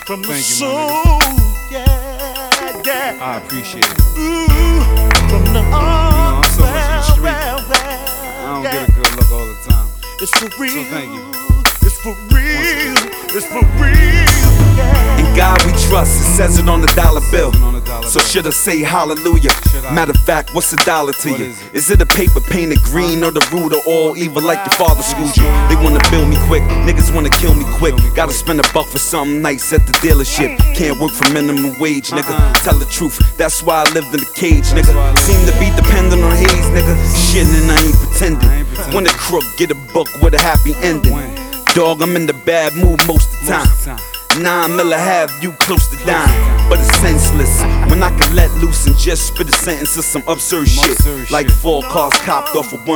from the Thank you, soul. Yeah, yeah. I appreciate it. Ooh, from the I'm so much in the street. I I don't get a good look all the time. It's for real. So thank you. It's for real. It's for real. Yeah. In God we trust, it says it on the dollar bill. On the dollar So bill. should I say hallelujah? Should I? Matter of fact, what's a dollar to What you? is Is it a paper painted green or the root of all evil like your father schooled you? They wanna build me quick, niggas wanna kill me quick. Gotta spend $1 for something nice at the dealership. Can't work for minimum wage, nigga. Tell the truth, that's why I lived in the cage, nigga. Seem to be dependent on haze, nigga. Shit, and I ain't pretending. When the crook get a book with a happy ending. Dog, I'm in the bad mood most of the time. 9 mil have you close to dying, but it's senseless when I can let loose and just spit a sentence of some absurd shit, like 4 cars copped off of one.